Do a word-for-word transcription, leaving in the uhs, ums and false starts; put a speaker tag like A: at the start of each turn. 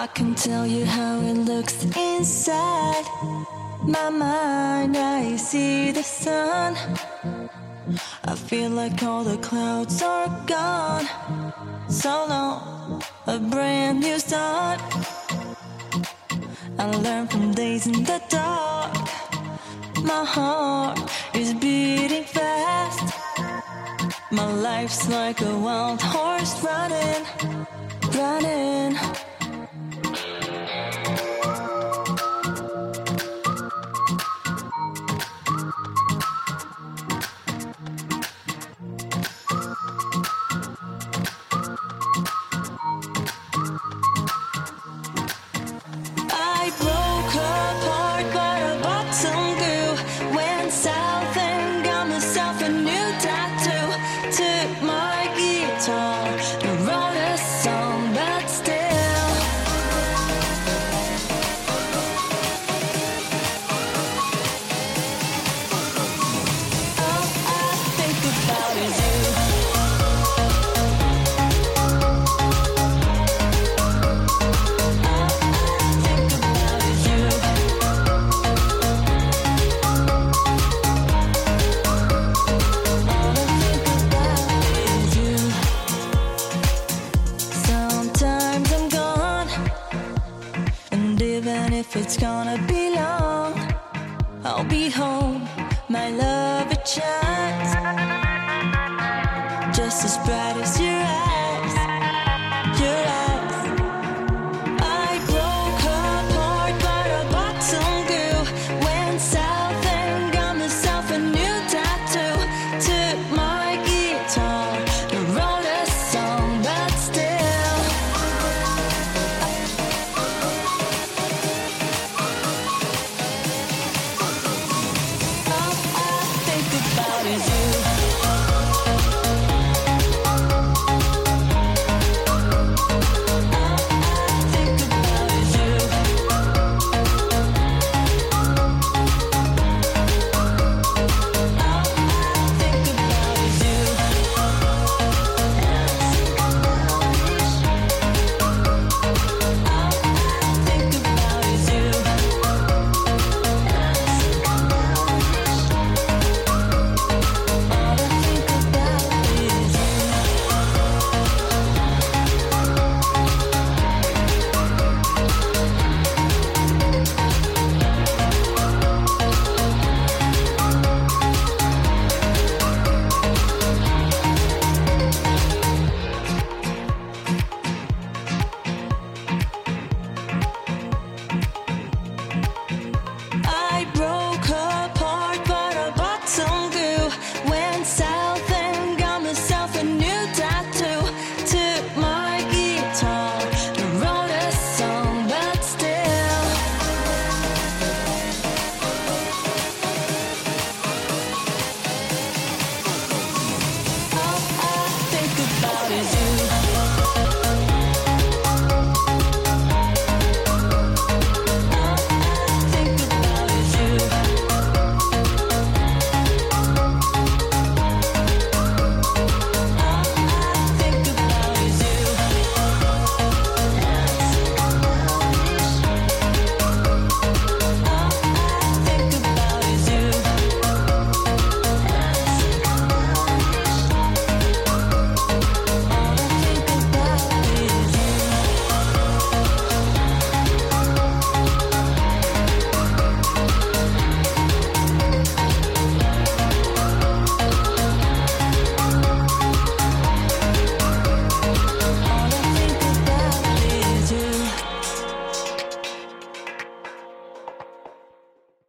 A: I can tell you how it looks inside my mind. I see the sun. I feel like all the clouds are gone. So long, a brand new start. I learn from days in the dark. My heart is beating fast. My life's like a wild horse running, running. I broke apart, but a bottom grew. Went south and got myself a new tattoo. Took my guitar and wrote a song, but still all I think about is you. Even if it's gonna be long, I'll be home, my love, it shines just as bright as your eyes.